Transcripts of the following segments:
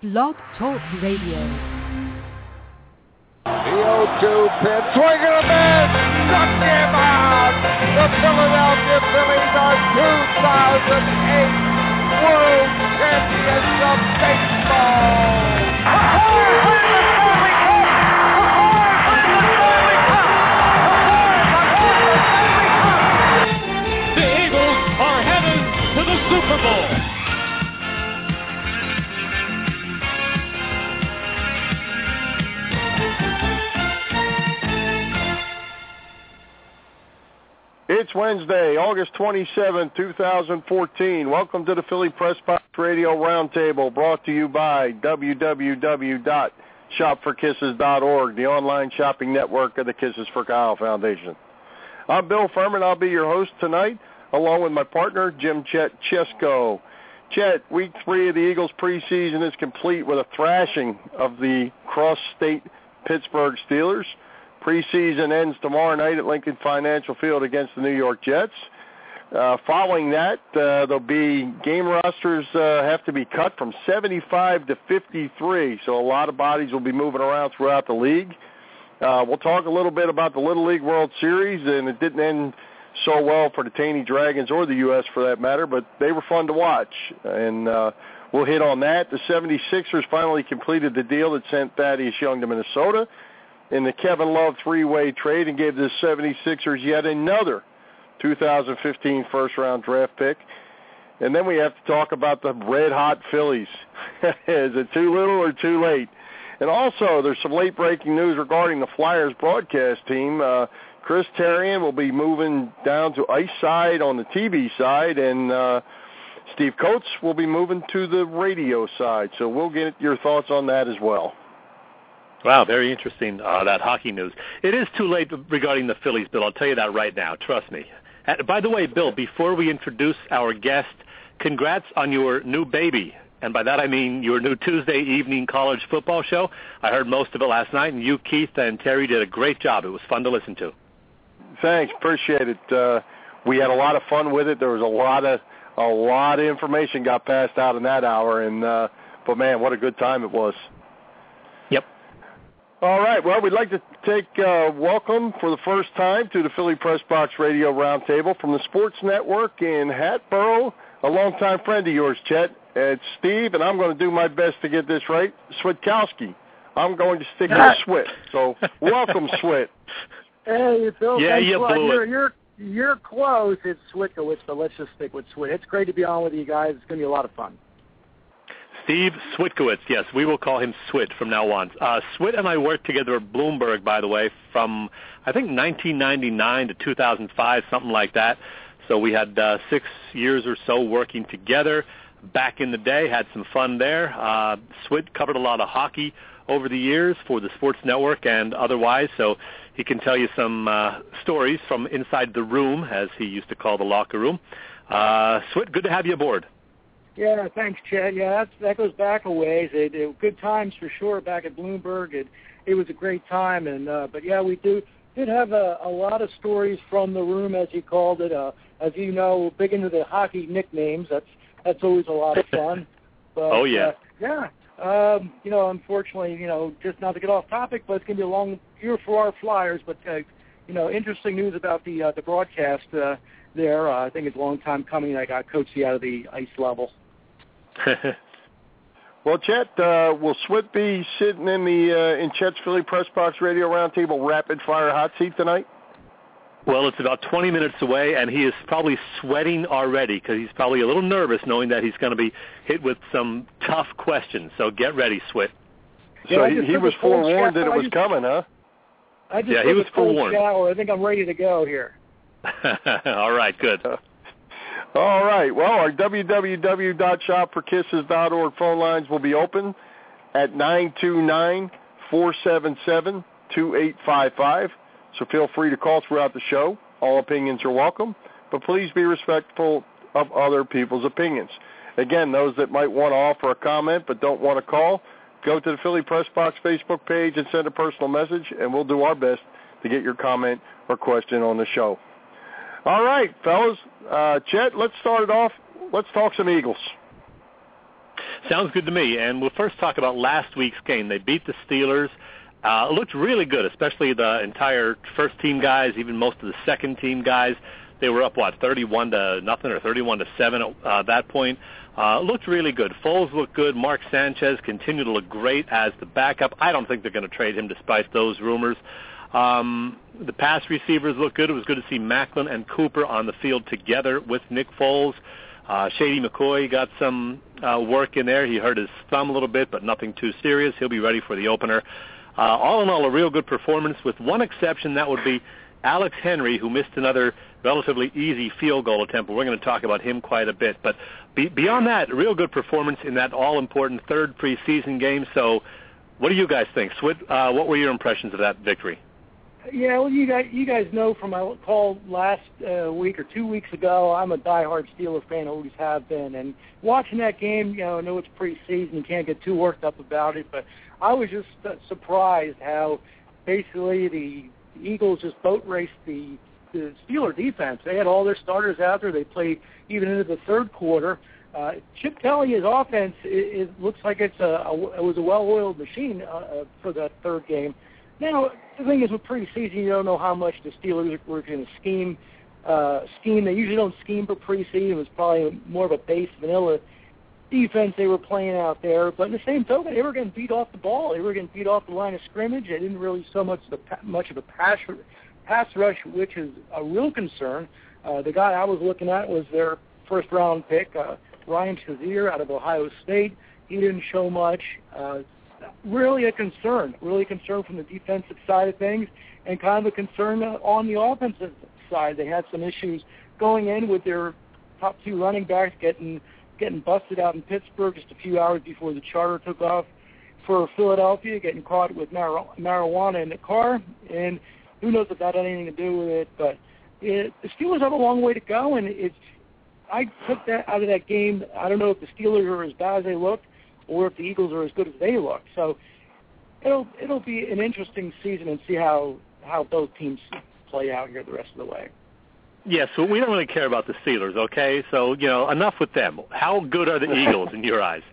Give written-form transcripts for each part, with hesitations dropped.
Blog Talk Radio. The 0-2 pitch, swing and a miss, struck him out. The Philadelphia Phillies are 2008 World Champions of baseball. The Eagles are headed to the Super Bowl. It's Wednesday, August 27, 2014. Welcome to the Philly Press Box Radio Roundtable, brought to you by www.shopforkisses.org, the online shopping network of the Kisses for Kyle Foundation. I'm Bill Furman. I'll be your host tonight, along with my partner, Jim Chet Chesko. Chet, week 3 of the Eagles preseason is complete with a thrashing of the cross-state Pittsburgh Steelers. Preseason ends tomorrow night at Lincoln Financial Field against the New York Jets. Following that, there'll be game rosters have to be cut from 75 to 53, so a lot of bodies will be moving around throughout the league. We'll talk a little bit about the Little League World Series, and it didn't end so well for the Taney Dragons or the U.S. for that matter, but they were fun to watch, and we'll hit on that. The 76ers finally completed the deal that sent Thaddeus Young to Minnesota in the Kevin Love three-way trade and gave the 76ers yet another 2015 first-round draft pick. And then we have to talk about the red-hot Phillies. Is it too little or too late? And also, there's some late-breaking news regarding the Flyers broadcast team. Chris Therien will be moving down to ice side on the TV side, and Steve Coates will be moving to the radio side. So we'll get your thoughts on that as well. Wow, very interesting, that hockey news. It is too late regarding the Phillies, Bill. I'll tell you that right now. Trust me. By the way, Bill, before we introduce our guest, congrats on your new baby. And by that I mean your new Tuesday evening college football show. I heard most of it last night, and you, Keith, and Terry did a great job. It was fun to listen to. Thanks. Appreciate it. We had a lot of fun with it. There was a lot of information got passed out in that hour, and but, man, what a good time it was. Yep. All right, well, we'd like to take welcome for the first time to the Philly Press Box Radio Roundtable from the Sports Network in Hatboro, a longtime friend of yours, Chet. It's Steve, and I'm going to do my best to get this right, Switkowski. I'm going to stick with Swit. So welcome, Swit. Hey, Bill. Yeah, you blew it. You're close. It's Switkowitz, but let's just stick with Swit. It's great to be on with you guys. It's going to be a lot of fun. Steve Switkowitz, yes, we will call him Swit from now on. Swit and I worked together at Bloomberg, by the way, from I think 1999 to 2005, something like that. So we had 6 years or so working together back in the day, had some fun there. Swit covered a lot of hockey over the years for the Sports Network and otherwise, so he can tell you some stories from inside the room, as he used to call the locker room. Swit, good to have you aboard. Yeah, thanks, Chad. Yeah, that goes back a ways. They were good times for sure back at Bloomberg. It was a great time, and but yeah, we did have a lot of stories from the room, as you called it. As you know, big into the hockey nicknames. That's always a lot of fun. But, oh yeah. Unfortunately, just not to get off topic, but it's going to be a long year for our Flyers. But interesting news about the broadcast there. I think it's a long time coming. I got Coachy out of the ice level. Well, Chet, will Swit be sitting in Chet's Philly Press Box Radio Roundtable Rapid Fire Hot Seat tonight? Well, it's about 20 minutes away, and he is probably sweating already because he's probably a little nervous knowing that he's going to be hit with some tough questions. So get ready, Swit. So he was forewarned that it was coming, huh? He was forewarned. Shower. I think I'm ready to go here. All right, good. All right. Well, our www.shopforkisses.org phone lines will be open at 929-477-2855. So feel free to call throughout the show. All opinions are welcome, but please be respectful of other people's opinions. Again, those that might want to offer a comment but don't want to call, go to the Philly Press Box Facebook page and send a personal message, and we'll do our best to get your comment or question on the show. All right, fellas. Chet, let's start it off. Let's talk some Eagles. Sounds good to me. And we'll first talk about last week's game. They beat the Steelers. It looked really good, especially the entire first-team guys, even most of the second-team guys. They were up, 31-0 or 31-7 at that point. Looked really good. Foles looked good. Mark Sanchez continued to look great as the backup. I don't think they're going to trade him despite those rumors. The pass receivers looked good. It was good to see Maclin and Cooper on the field together with Nick Foles. Shady McCoy got some work in there. He hurt his thumb a little bit, but nothing too serious. He'll be ready for the opener. All in all, a real good performance with one exception. That would be Alex Henry, who missed another relatively easy field goal attempt. We're going to talk about him quite a bit. But beyond that, a real good performance in that all-important third preseason game. So what do you guys think? Swit, what were your impressions of that victory? Yeah, well, you guys know from my call last week or 2 weeks ago, I'm a diehard Steelers fan, always have been. And watching that game, I know it's preseason, you can't get too worked up about it, but I was just surprised how basically the Eagles just boat raced the Steeler defense. They had all their starters out there. They played even into the third quarter. Chip Kelly, his offense, it looks like it was a well-oiled machine for that third game. Now, the thing is, with preseason, you don't know how much the Steelers were going to scheme. They usually don't scheme for preseason. It was probably more of a base vanilla defense they were playing out there. But in the same token, they were getting beat off the ball. They were getting beat off the line of scrimmage. They didn't really so much of a pass rush, which is a real concern. The guy I was looking at was their first-round pick, Ryan Shazier out of Ohio State. He didn't show much. Really a concern from the defensive side of things, and kind of a concern on the offensive side. They had some issues going in with their top two running backs getting busted out in Pittsburgh just a few hours before the charter took off for Philadelphia, getting caught with marijuana in the car, and who knows if that had anything to do with it. But the Steelers have a long way to go, and I took that out of that game. I don't know if the Steelers are as bad as they look, or if the Eagles are as good as they look. So it'll be an interesting season and see how both teams play out here the rest of the way. Yes, yeah, so we don't really care about the Steelers, okay? So, enough with them. How good are the Eagles in your eyes?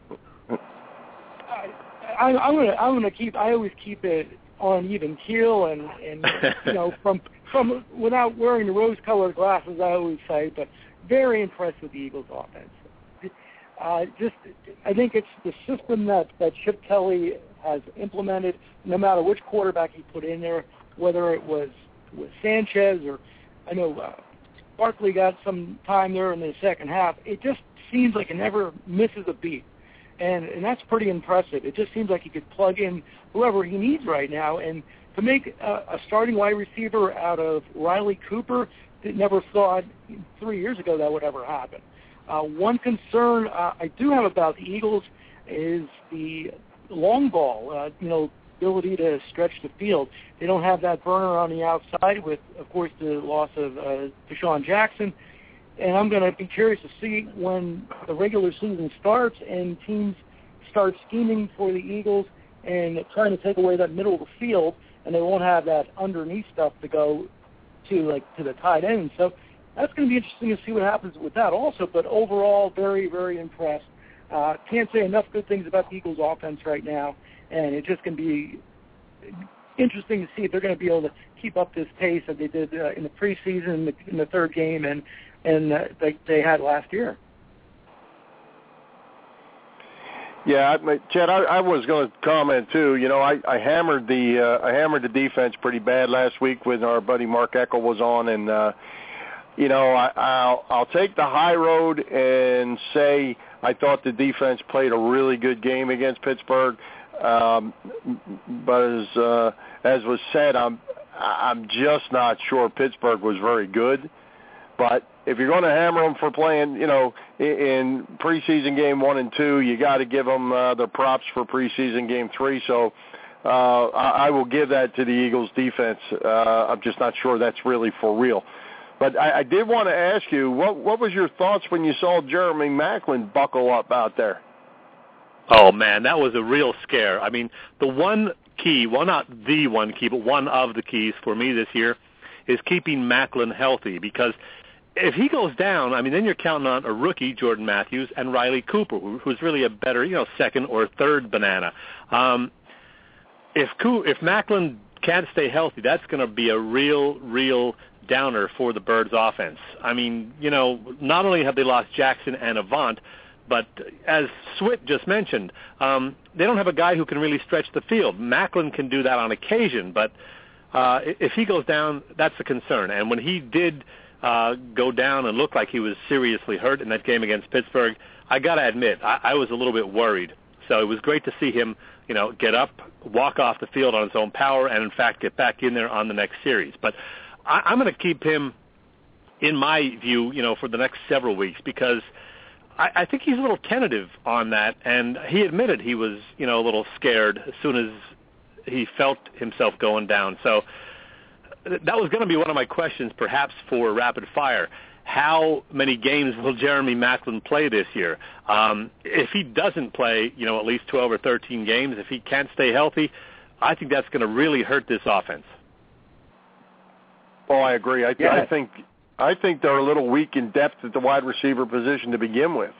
I always keep it on even keel and from without wearing the rose-colored glasses, I always say, but very impressed with the Eagles offense. I think it's the system that Chip Kelly has implemented, no matter which quarterback he put in there, whether it was with Sanchez or I know Barkley got some time there in the second half. It just seems like it never misses a beat, and that's pretty impressive. It just seems like he could plug in whoever he needs right now, and to make a starting wide receiver out of Riley Cooper, they never thought 3 years ago that would ever happen. One concern I do have about the Eagles is the long ball, ability to stretch the field. They don't have that burner on the outside with, of course, the loss of Deshaun Jackson. And I'm going to be curious to see when the regular season starts and teams start scheming for the Eagles and trying to take away that middle of the field, and they won't have that underneath stuff to go to the tight end. So that's going to be interesting to see what happens with that also. But overall, very, very impressed. Can't say enough good things about the Eagles' offense right now, and it's just going to be interesting to see if they're going to be able to keep up this pace that they did in the preseason, in the third game, and they had last year. Yeah, Chad, I was going to comment too. I hammered the defense pretty bad last week when our buddy Mark Eckel was on, and I'll take the high road and say I thought the defense played a really good game against Pittsburgh. But as was said, I'm just not sure Pittsburgh was very good. But if you're going to hammer them for playing, in preseason game 1 and 2, you got to give them their props for preseason game 3. So I will give that to the Eagles defense. I'm just not sure that's really for real. But I did want to ask you, what was your thoughts when you saw Jeremy Maclin buckle up out there? Oh, man, that was a real scare. I mean, the one key, well, not the one key, but one of the keys for me this year is keeping Maclin healthy, because if he goes down, I mean, then you're counting on a rookie, Jordan Matthews, and Riley Cooper, who's really a better, second or third banana. If Macklin can't stay healthy, that's going to be a real downer for the Birds offense. I mean, not only have they lost Jackson and Avant, but as Swit just mentioned, they don't have a guy who can really stretch the field. Macklin can do that on occasion, but if he goes down, that's a concern. And when he did go down and look like he was seriously hurt in that game against Pittsburgh, I got to admit, I was a little bit worried. So it was great to see him, get up, walk off the field on his own power, and in fact get back in there on the next series. But I'm going to keep him, in my view, for the next several weeks, because I think he's a little tentative on that, and he admitted he was, a little scared as soon as he felt himself going down. So that was going to be one of my questions, perhaps, for Rapid Fire. How many games will Jeremy Macklin play this year? If he doesn't play, at least 12 or 13 games, if he can't stay healthy, I think that's going to really hurt this offense. Well, I agree. I think they're a little weak in depth at the wide receiver position to begin with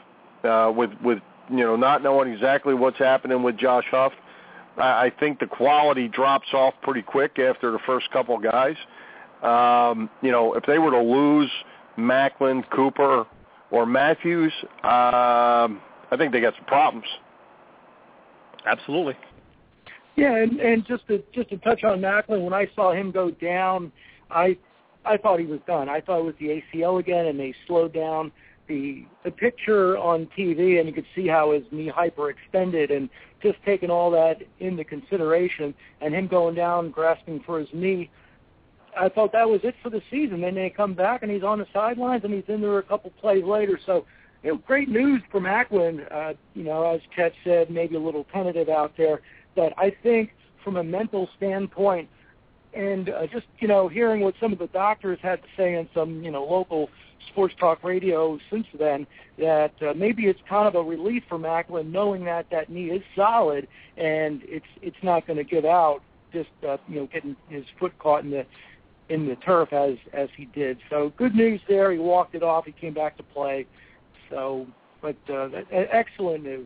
not knowing exactly what's happening with Josh Huff. I think the quality drops off pretty quick after the first couple guys. If they were to lose Macklin, Cooper, or Matthews, I think they got some problems. Absolutely. Yeah, and just to touch on Macklin, when I saw him go down, I thought he was done. I thought it was the ACL again, and they slowed down the picture on TV, and you could see how his knee hyperextended, and just taking all that into consideration, and him going down, grasping for his knee, I thought that was it for the season. Then they come back, and he's on the sidelines, and he's in there a couple plays later. So, great news for Macklin. As Chet said, maybe a little tentative out there, but I think from a mental standpoint, and just, hearing what some of the doctors had to say in some, local sports talk radio since then, that maybe it's kind of a relief for Macklin knowing that knee is solid and it's not going to give out, just, getting his foot caught in the turf as he did. So good news there. He walked it off. He came back to play. So, but excellent news.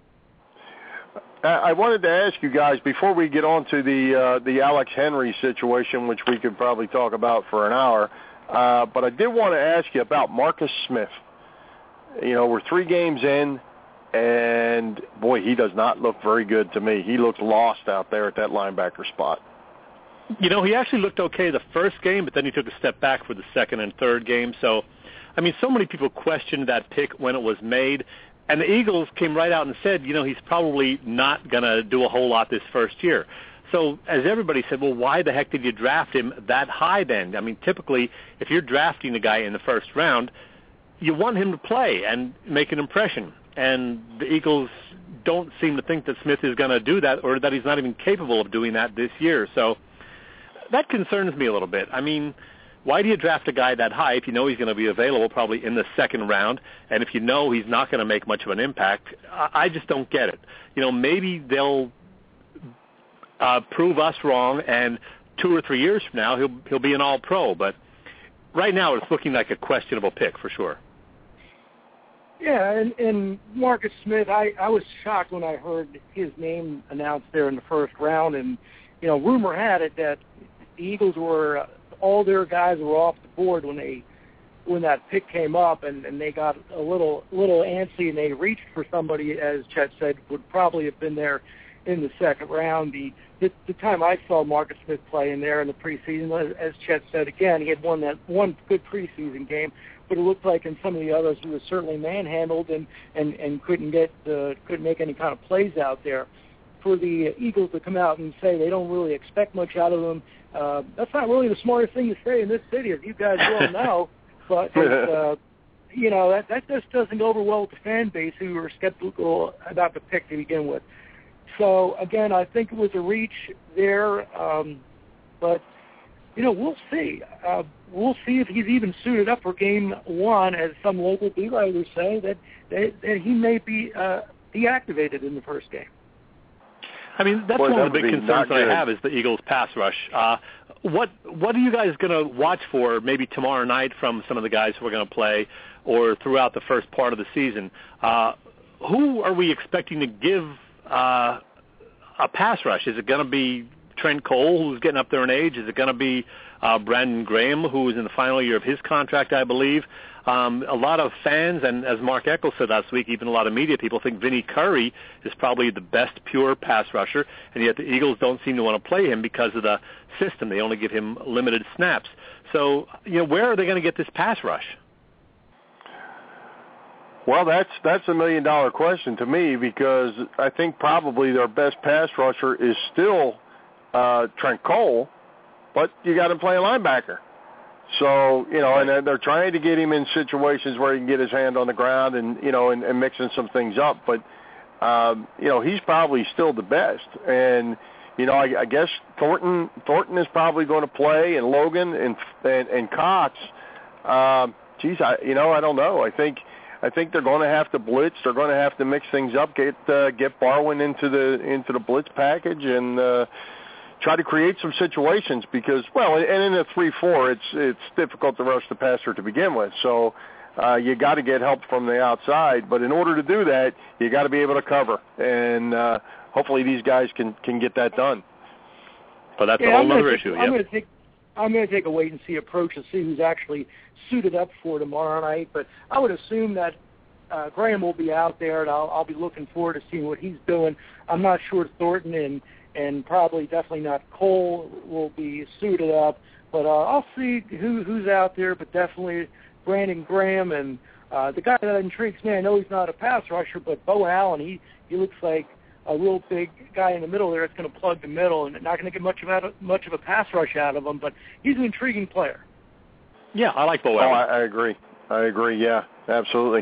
I wanted to ask you guys, before we get on to the Alex Henry situation, which we could probably talk about for an hour, but I did want to ask you about Marcus Smith. We're 3 games in, and, boy, he does not look very good to me. He looks lost out there at that linebacker spot. He actually looked okay the first game, but then he took a step back for the second and third game. So, so many people questioned that pick when it was made. And the Eagles came right out and said, he's probably not going to do a whole lot this first year. So as everybody said, well, why the heck did you draft him that high then? Typically, if you're drafting a guy in the first round, you want him to play and make an impression. And the Eagles don't seem to think that Smith is going to do that, or that he's not even capable of doing that this year. So that concerns me a little bit. Why do you draft a guy that high if you know he's going to be available probably in the second round, and if you know he's not going to make much of an impact? I just don't get it. Maybe they'll prove us wrong, and 2 or 3 years from now he'll be an all-pro. But right now it's looking like a questionable pick for sure. Yeah, and Marcus Smith, I was shocked when I heard his name announced there in the first round, and rumor had it that the Eagles were all their guys were off the board when that pick came up, and they got a little antsy, and they reached for somebody, as Chet said, would probably have been there in the second round. The time I saw Marcus Smith play in there in the preseason, as Chet said, again, he had one good preseason game, but it looked like in some of the others he was certainly manhandled and couldn't make any kind of plays out there. For the Eagles to come out and say they don't really expect much out of him, that's not really the smartest thing to say in this city, as you guys well know. But it's, that just doesn't go over well with the fan base, who are skeptical about the pick to begin with. So again, I think it was a reach there, but we'll see. We'll see if he's even suited up for Game 1, as some local beat writers say that he may be deactivated in the first game. I mean, that's one of the big concerns that I have is the Eagles' pass rush. What are you guys going to watch for maybe tomorrow night from some of the guys who are going to play or throughout the first part of the season? Who are we expecting to give a pass rush? Is it going to be Trent Cole, who's getting up there in age? Is it going to be Brandon Graham, who is in the final year of his contract, I believe? A lot of fans, and as Mark Eckel said last week, even a lot of media people think Vinny Curry is probably the best pure pass rusher, and yet the Eagles don't seem to want to play him because of the system. They only give him limited snaps. So, where are they going to get this pass rush? Well, that's $1 million question to me, because I think probably their best pass rusher is still Trent Cole, but you got him playing linebacker. So, and they're trying to get him in situations where he can get his hand on the ground and, and mixing some things up. But, he's probably still the best. And, I guess Thornton is probably going to play, and Logan and Cox. I don't know. I think they're going to have to blitz. They're going to have to mix things up, get Barwin into the blitz package, and try to create some situations, because, and in a 3-4, it's difficult to rush the passer to begin with. So you got to get help from the outside. But in order to do that, you got to be able to cover. And hopefully these guys can get that done. But that's a whole other issue. I'm going to take a wait-and-see approach to see who's actually suited up for tomorrow night. But I would assume that Graham will be out there, and I'll be looking forward to seeing what he's doing. I'm not sure Thornton and probably definitely not Cole will be suited up, but I'll see who's out there, but definitely Brandon Graham. And the guy that intrigues me, I know he's not a pass rusher, but Bo Allen, he looks like a real big guy in the middle there that's going to plug the middle and not going to get much of a pass rush out of him, but he's an intriguing player. Yeah, I like Bo Allen. I agree, yeah, absolutely.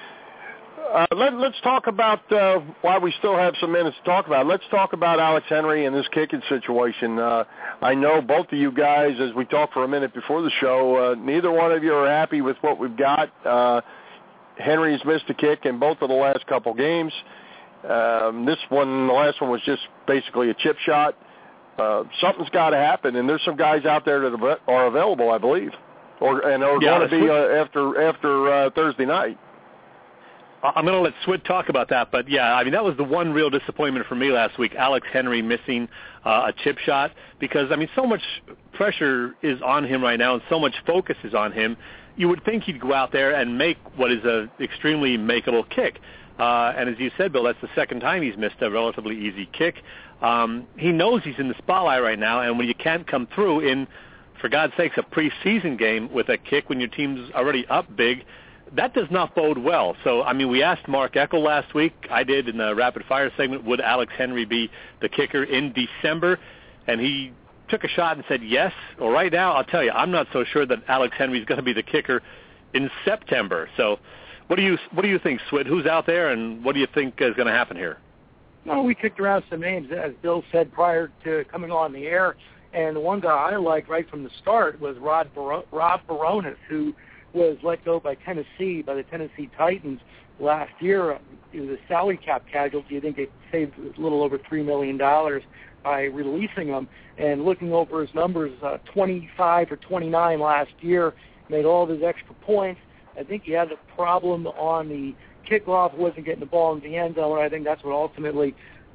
Let's talk about why we still have some minutes to talk about. Let's talk about Alex Henry and this kicking situation. I know both of you guys, as we talked for a minute before the show, neither one of you are happy with what we've got. Henry's missed a kick in both of the last couple games. The last one was just basically a chip shot. Something's got to happen, and there's some guys out there that are available, I believe, are going to be after Thursday night. I'm going to let Swit talk about that, but that was the one real disappointment for me last week, Alex Henry missing a chip shot, because, so much pressure is on him right now and so much focus is on him. You would think he'd go out there and make what is an extremely makeable kick. And as you said, Bill, that's the second time he's missed a relatively easy kick. He knows he's in the spotlight right now, and when you can't come through in, for God's sakes, a preseason game with a kick when your team's already up big, that does not bode well. So, we asked Mark Eckel last week, I did in the Rapid Fire segment, would Alex Henry be the kicker in December? And he took a shot and said yes. Well, right now, I'll tell you, I'm not so sure that Alex Henry is going to be the kicker in September. So what do you think, Swit? Who's out there, and what do you think is going to happen here? Well, we kicked around some names, as Bill said prior to coming on the air, and the one guy I liked right from the start was Rob Baronis, who was let go by the Tennessee Titans last year. It was a salary cap casualty. I think they saved a little over $3 million by releasing him. And looking over his numbers, 25 or 29 last year, made all of his extra points. I think he had a problem on the kickoff, wasn't getting the ball in the end zone. I think that's what ultimately,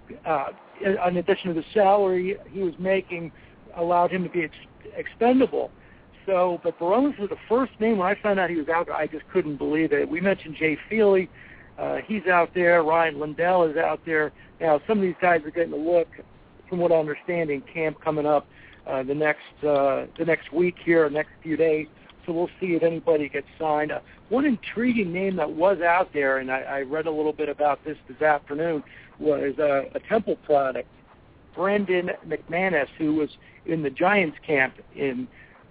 in addition to the salary he was making, allowed him to be expendable. So, but Baronis was the first name. When I found out he was out there, I just couldn't believe it. We mentioned Jay Feely. He's out there. Ryan Lindell is out there. Now, some of these guys are getting a look, from what I understand, in camp coming up the next week here, next few days. So we'll see if anybody gets signed. One intriguing name that was out there, and I read a little bit about this afternoon, was a Temple product, Brendan McManus, who was in the Giants camp in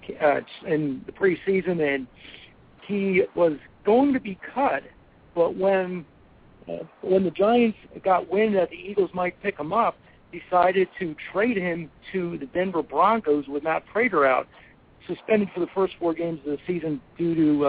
the preseason, and he was going to be cut, but when the Giants got wind that the Eagles might pick him up, decided to trade him to the Denver Broncos with Matt Prater out, suspended for the first 4 games of the season due to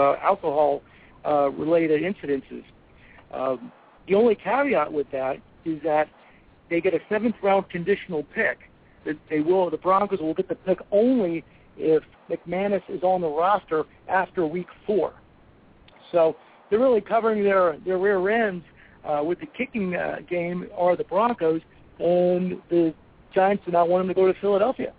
alcohol-related incidences. The only caveat with that is that they get a 7th-round conditional pick. The Broncos will get the pick only if McManus is on the roster after Week 4. So they're really covering their rear ends with the kicking game are the Broncos, and the Giants do not want them to go to Philadelphia.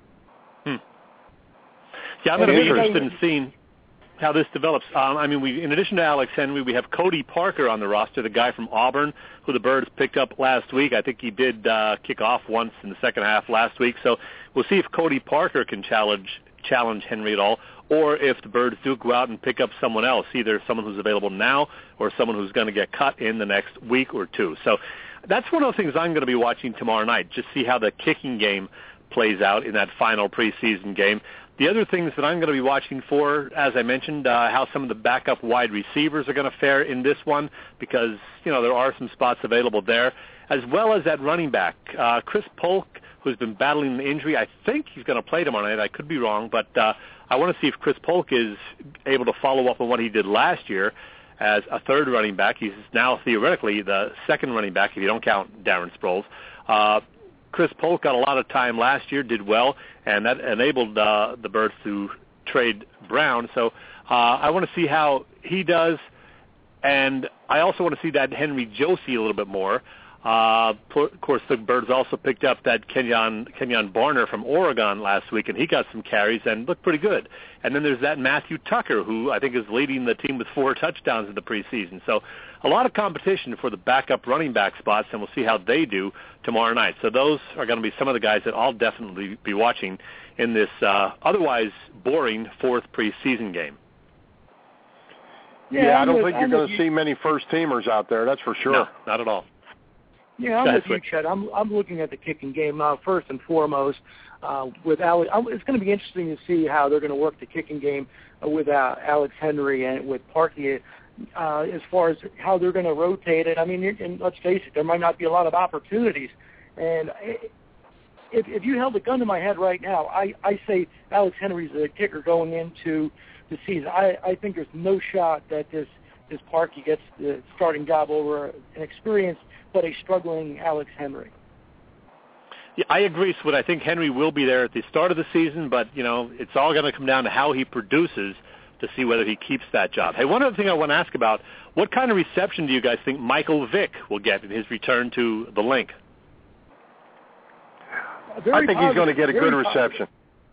Yeah, I'm going to be interested in seeing how this develops. In addition to Alex Henry, we have Cody Parker on the roster, the guy from Auburn, who the Birds picked up last week. I think he did kick off once in the second half last week. So we'll see if Cody Parker can challenge Henry at all, or if the Birds do go out and pick up someone else, either someone who's available now or someone who's going to get cut in the next week or two. So that's one of the things I'm going to be watching tomorrow night, just see how the kicking game plays out in that final preseason game. The other things that I'm going to be watching for, as I mentioned, how some of the backup wide receivers are going to fare in this one, because, there are some spots available there, as well as at running back. Chris Polk, who's been battling an injury, I think he's going to play tomorrow night. I could be wrong, but I want to see if Chris Polk is able to follow up on what he did last year as a third running back. He's now theoretically the second running back if you don't count Darren Sproles. Chris Polk got a lot of time last year, did well, and that enabled the Birds to trade Brown. So I want to see how he does, and I also want to see that Henry Josie a little bit more. Of course, the Birds also picked up that Kenyon Barner from Oregon last week, and he got some carries and looked pretty good. And then there's that Matthew Tucker, who I think is leading the team with 4 touchdowns in the preseason. So a lot of competition for the backup running back spots, and we'll see how they do tomorrow night. So those are going to be some of the guys that I'll definitely be watching in this otherwise boring 4th preseason game. Yeah, I don't think you're going to see many first-teamers out there, that's for sure. No, not at all. Yeah, I'm with you, Chet. I'm looking at the kicking game first and foremost with Alex. It's going to be interesting to see how they're going to work the kicking game with Alex Henry and with Parkey as far as how they're going to rotate it. And let's face it, there might not be a lot of opportunities. And if you held a gun to my head right now, I say Alex Henry's the kicker going into the season. I think there's no shot that this Parkey gets the starting job over an experienced but a struggling Alex Henry. Yeah, I agree, Swit. I think Henry will be there at the start of the season, but, it's all going to come down to how he produces to see whether he keeps that job. Hey, one other thing I want to ask about, what kind of reception do you guys think Michael Vick will get in his return to the Link? I think he's going to get a good reception.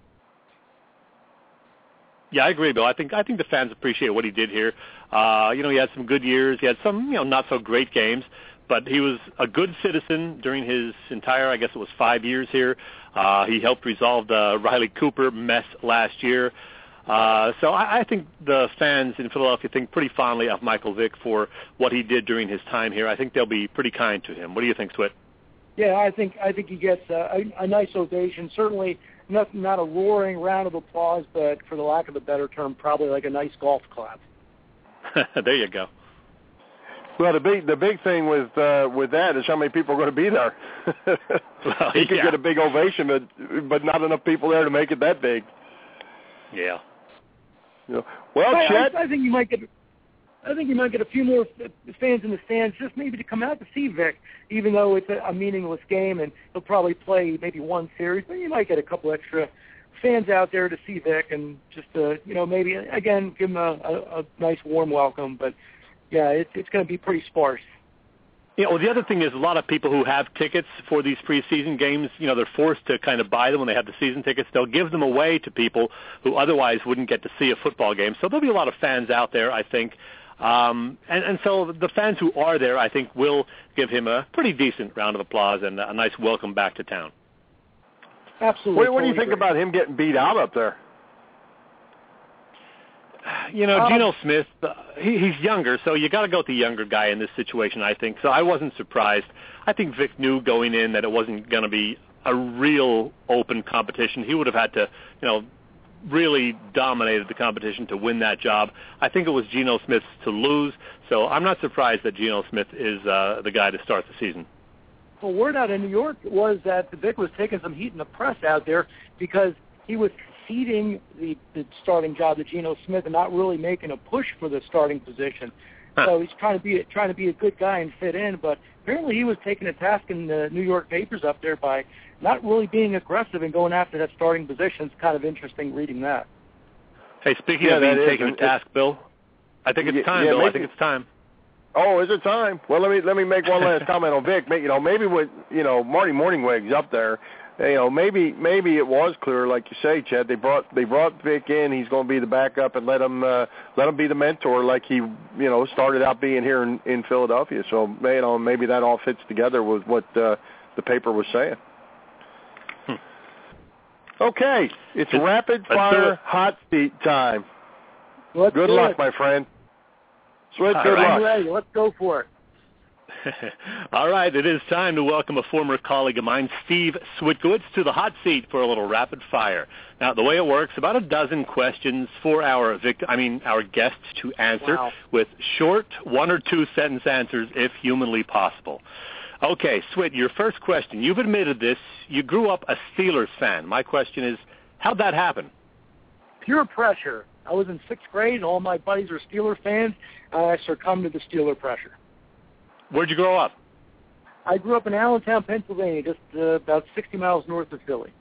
Yeah, I agree, Bill. I think the fans appreciate what he did here. He had some good years. He had some, not so great games. But he was a good citizen during his entire, I guess it was 5 years here. He helped resolve the Riley Cooper mess last year. So I think the fans in Philadelphia think pretty fondly of Michael Vick for what he did during his time here. I think they'll be pretty kind to him. What do you think, Swit? Yeah, I think he gets a nice ovation. Certainly not a roaring round of applause, but for the lack of a better term, probably like a nice golf clap. There you go. Well, the big thing with that is how many people are going to be there. He could get a big ovation, but not enough people there to make it that big. Yeah. Well, Chet, I think you might get a few more fans in the stands, just maybe to come out to see Vic, even though it's a meaningless game and he'll probably play maybe one series. But you might get a couple extra fans out there to see Vic and just maybe again give him a nice warm welcome. But yeah, it's going to be pretty sparse. The other thing is a lot of people who have tickets for these preseason games, they're forced to kind of buy them when they have the season tickets. They'll give them away to people who otherwise wouldn't get to see a football game. So there'll be a lot of fans out there, I think. And so the fans who are there, I think, will give him a pretty decent round of applause and a nice welcome back to town. Absolutely. What do you think about him getting beat out up there? Geno Smith, he's younger, so you got to go with the younger guy in this situation, I think. So I wasn't surprised. I think Vic knew going in that it wasn't going to be a real open competition. He would have had to, really dominated the competition to win that job. I think it was Geno Smith's to lose, so I'm not surprised that Geno Smith is the guy to start the season. Well, word out in New York was that Vic was taking some heat in the press out there because he was ceding the starting job to Geno Smith and not really making a push for the starting position. So he's trying to be a good guy and fit in, but apparently he was taking a task in the New York papers up there by not really being aggressive and going after that starting position. It's kind of interesting reading that. Hey, speaking of being taken to task, Bill, I think it's time, Bill. Maybe. I think it's time. Oh, is it time? Well, let me make one last comment on Vic. Maybe with Marty Morningweg's up there, maybe it was clear, like you say, Chad. They brought Vic in. He's going to be the backup and let him be the mentor, like he started out being here in Philadelphia. So maybe that all fits together with what the paper was saying. Okay, it's rapid fire hot seat time. Good luck, my friend. Switch, good luck. I'm ready. Let's go for it. All right, it is time to welcome a former colleague of mine, Steve Switkowitz, to the hot seat for a little rapid fire. Now, the way it works, about a dozen questions for our guests to answer with short 1 or 2 sentence answers if humanly possible. Okay, Swit, your first question. You've admitted this. You grew up a Steelers fan. My question is, how'd that happen? Pure pressure. I was in 6th grade, and all my buddies were Steeler fans. I succumbed to the Steeler pressure. Where'd you grow up? I grew up in Allentown, Pennsylvania, just about 60 miles north of Philly.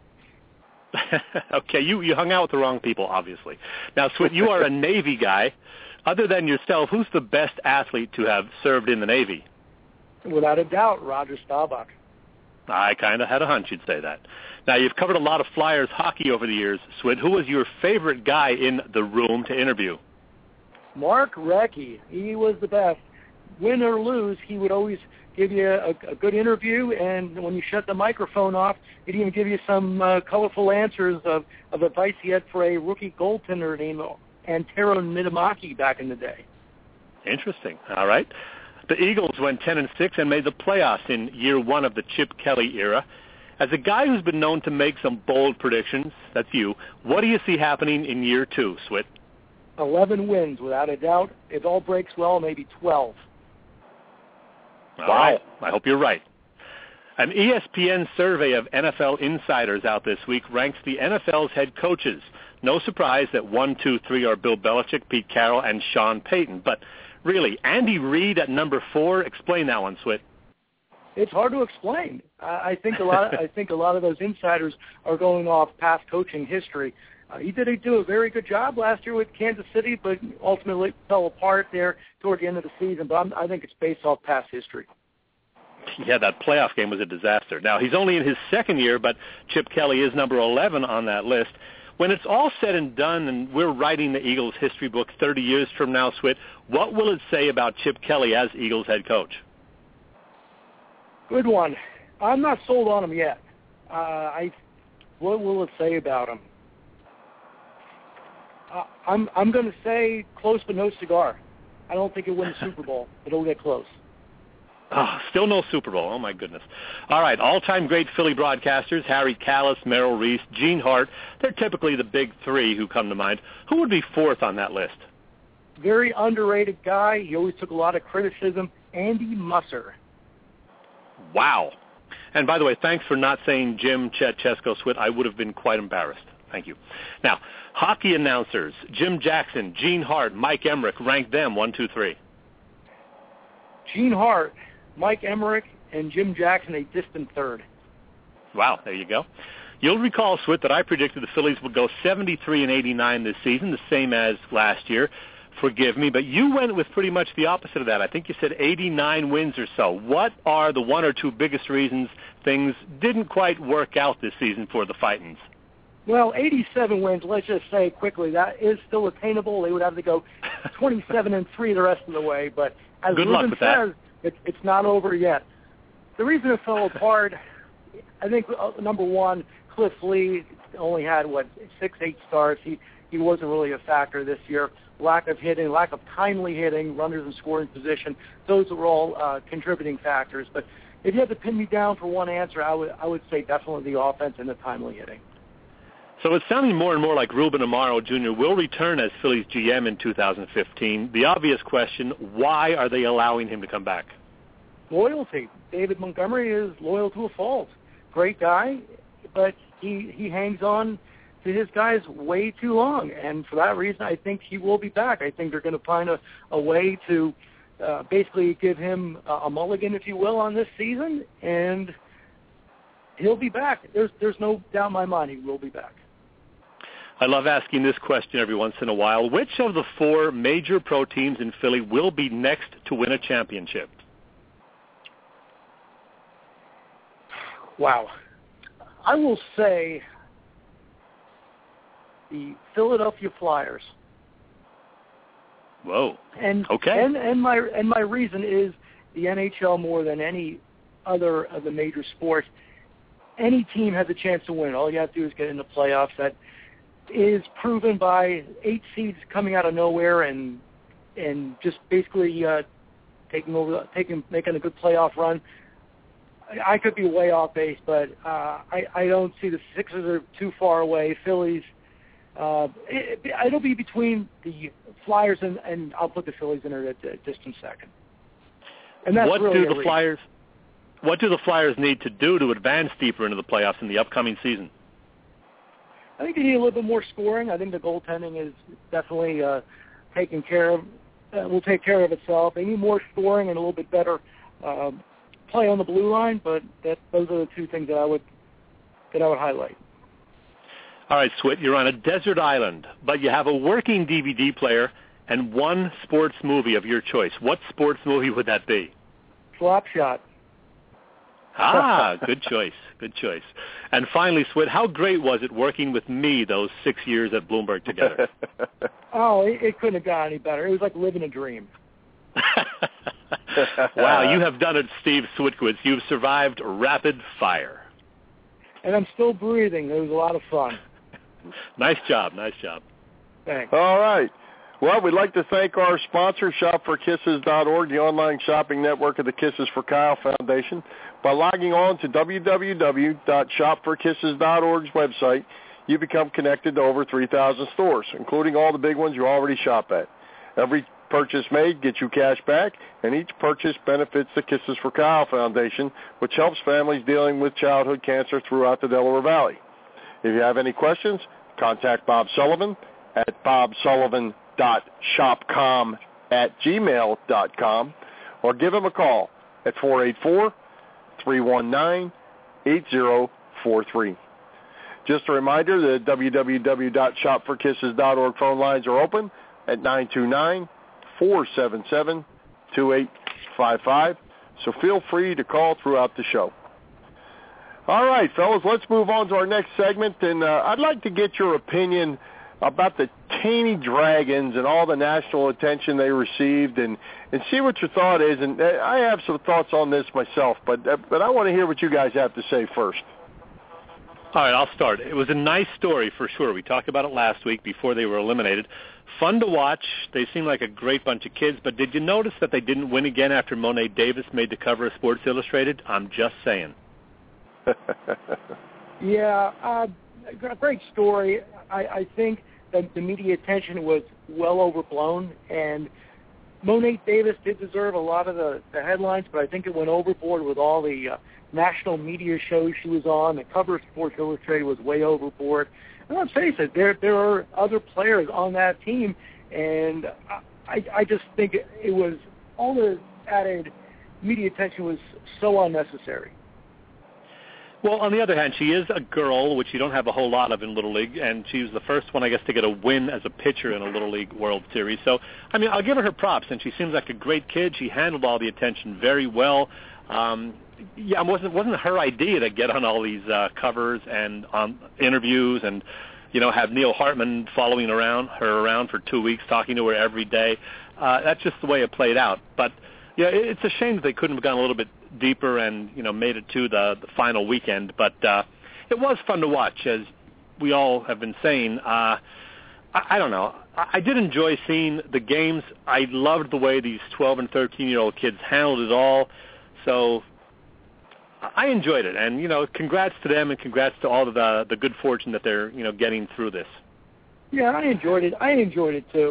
Okay, you hung out with the wrong people, obviously. Now, Swit, you are a Navy guy. Other than yourself, who's the best athlete to have served in the Navy? Without a doubt, Roger Staubach. I kind of had a hunch you'd say that. Now, you've covered a lot of Flyers hockey over the years, Swit. Who was your favorite guy in the room to interview? Mark Recchi. He was the best. Win or lose, he would always give you a good interview, and when you shut the microphone off, he'd even give you some colorful answers of advice he had for a rookie goaltender named Antero Niittymaki back in the day. Interesting. All right. The Eagles went 10-6 and made the playoffs in year 1 of the Chip Kelly era. As a guy who's been known to make some bold predictions, that's you, what do you see happening in year 2, Swit? 11 wins, without a doubt. If all breaks well, maybe 12. All right. I hope you're right. An ESPN survey of NFL insiders out this week ranks the NFL's head coaches. No surprise that 1, 2, 3 are Bill Belichick, Pete Carroll, and Sean Payton. But really, Andy Reid at number 4. Explain that one, Swit. It's hard to explain. I think a lot of those insiders are going off past coaching history. He did do a very good job last year with Kansas City, but ultimately fell apart there toward the end of the season. But I think it's based off past history. Yeah, that playoff game was a disaster. Now, he's only in his 2nd year, but Chip Kelly is number 11 on that list. When it's all said and done and we're writing the Eagles history book 30 years from now, Swit, what will it say about Chip Kelly as Eagles head coach? Good one. I'm not sold on him yet. What will it say about him? I'm going to say close but no cigar. I don't think he'll win the Super Bowl, but he'll get close. Oh, still no Super Bowl. Oh, my goodness. All right, all-time great Philly broadcasters, Harry Kalas, Merrill Reese, Gene Hart. They're typically the big 3 who come to mind. Who would be 4th on that list? Very underrated guy. He always took a lot of criticism. Andy Musser. Wow. And by the way, thanks for not saying Jim, Chet, Chesko, Swit. I would have been quite embarrassed. Thank you. Now, hockey announcers, Jim Jackson, Gene Hart, Mike Emmerich, rank them 1, 2, 3. Gene Hart, Mike Emmerich, and Jim Jackson a distant 3rd. Wow, there you go. You'll recall, Swit, that I predicted the Phillies would go 73-89 this season, the same as last year. Forgive me, but you went with pretty much the opposite of that. I think you said 89 wins or so. What are the 1 or 2 biggest reasons things didn't quite work out this season for the Fightins? Well, 87 wins, let's just say quickly, that is still attainable. They would have to go 27-3 the rest of the way, but as Ruben says, it's not over yet. The reason it fell apart, I think, number 1, Cliff Lee only had, 6-8 starts. He wasn't really a factor this year. Lack of hitting, lack of timely hitting, runners in scoring position, those were all contributing factors. But if you had to pin me down for one answer, I would say definitely the offense and the timely hitting. So it's sounding more and more like Ruben Amaro Jr. will return as Phillies GM in 2015. The obvious question, why are they allowing him to come back? Loyalty. David Montgomery is loyal to a fault. Great guy, but he hangs on to his guys way too long. And for that reason, I think he will be back. I think they're going to find a way to basically give him a mulligan, if you will, on this season, and he'll be back. There's no doubt in my mind he will be back. I love asking this question every once in a while. Which of the 4 major pro teams in Philly will be next to win a championship? Wow. I will say the Philadelphia Flyers. Whoa. And okay. And my reason is the NHL more than any other of the major sports. Any team has a chance to win. All you have to do is get in the playoffs. That is proven by 8 seeds coming out of nowhere and just basically making a good playoff run. I could be way off base, but I don't see the Sixers are too far away. Phillies, it'll be between the Flyers and I'll put the Phillies in a distant second. And that's what really do the Flyers need to do to advance deeper into the playoffs in the upcoming season? I think they need a little bit more scoring. I think the goaltending is definitely taken care of. Will take care of itself. They need more scoring and a little bit better play on the blue line. But those are the 2 things that I would highlight. All right, Swit, you're on a desert island, but you have a working DVD player and 1 sports movie of your choice. What sports movie would that be? Slapshot. Ah, good choice. Good choice. And finally, Swit, how great was it working with me those 6 years at Bloomberg together? Oh, it couldn't have gone any better. It was like living a dream. Wow, you have done it, Steve Switkowitz. You've survived rapid fire. And I'm still breathing. It was a lot of fun. Nice job. Nice job. Thanks. All right. Well, we'd like to thank our sponsor, ShopForKisses.org, the online shopping network of the Kisses for Kyle Foundation. By logging on to www.shopforkisses.org's website, you become connected to over 3,000 stores, including all the big ones you already shop at. Every purchase made gets you cash back, and each purchase benefits the Kisses for Kyle Foundation, which helps families dealing with childhood cancer throughout the Delaware Valley. If you have any questions, contact Bob Sullivan at bobsullivan.shopcom@gmail.com or give him a call at 484-319-8043. Just a reminder, the www.shopforkisses.org phone lines are open at 929-477-2855, so feel free to call throughout the show. All right, fellas, let's move on to our next segment, and I'd like to get your opinion about the Taney Dragons and all the national attention they received, and see what your thought is. And I have some thoughts on this myself, but I want to hear what you guys have to say first. All right, I'll start. It was a nice story for sure. We talked about it last week before they were eliminated. Fun to watch. They seem like a great bunch of kids, but did you notice that they didn't win again after Monet Davis made the cover of Sports Illustrated? I'm just saying. Yeah, great story. I think that the media attention was well overblown, and Monet Davis did deserve a lot of the headlines, but I think it went overboard with all the national media shows she was on. The cover of Sports Illustrated was way overboard. And let's face it, there are other players on that team, and I just think it was all the added media attention was so unnecessary. Well, on the other hand, she is a girl, which you don't have a whole lot of in Little League, and she was the first one, I guess, to get a win as a pitcher in a Little League World Series. So, I mean, I'll give her props, and she seems like a great kid. She handled all the attention very well. Yeah, it wasn't her idea to get on all these covers and on interviews and, you know, have Neil Hartman following her around for 2 weeks, talking to her every day. That's just the way it played out. But, yeah, it's a shame that they couldn't have gone a little bit deeper and, you know, made it to the final weekend. But it was fun to watch, as we all have been saying. I don't know. I did enjoy seeing the games. I loved the way these 12 and 13-year-old kids handled it all. So I enjoyed it. And, you know, congrats to them and congrats to all of the good fortune that they're, you know, getting through this. Yeah, I enjoyed it. I enjoyed it, too.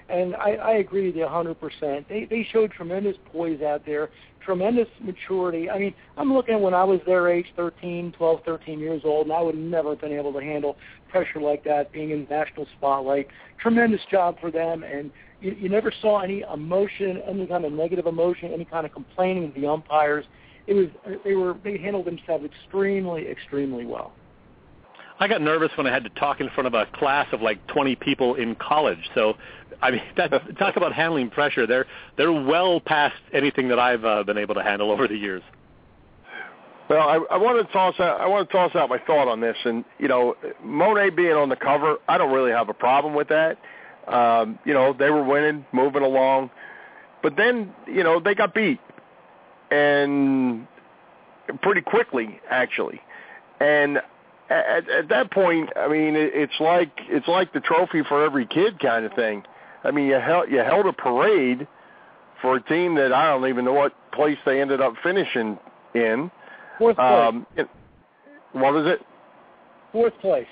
And I agree with you 100%. They showed tremendous poise out there, tremendous maturity. I mean, I'm looking at when I was their age, 12, 13 years old, and I would never have been able to handle pressure like that, being in the national spotlight. Tremendous job for them, and you never saw any emotion, any kind of negative emotion, any kind of complaining of the umpires. They handled themselves extremely, extremely well. I got nervous when I had to talk in front of a class of like 20 people in college. So, I mean, talk about handling pressure. They're well past anything that I've been able to handle over the years. Well, I want to toss out my thought on this, and Monet being on the cover, I don't really have a problem with that. They were winning, moving along, but then they got beat, and pretty quickly actually, and at that point, I mean, it's like the trophy for every kid kind of thing. I mean, you held a parade for a team that I don't even know what place they ended up finishing in. Fourth place. What is it? Fourth place.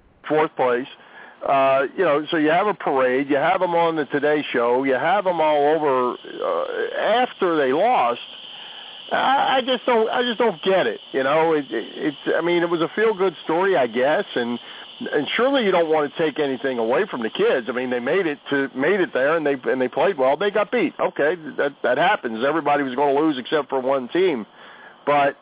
So you have a parade. You have them on the Today Show. You have them all over after they lost. I just don't get it. It was a feel-good story, I guess, and surely you don't want to take anything away from the kids. I mean, they made it there, and they played well. They got beat. Okay, that happens. Everybody was going to lose except for one team, but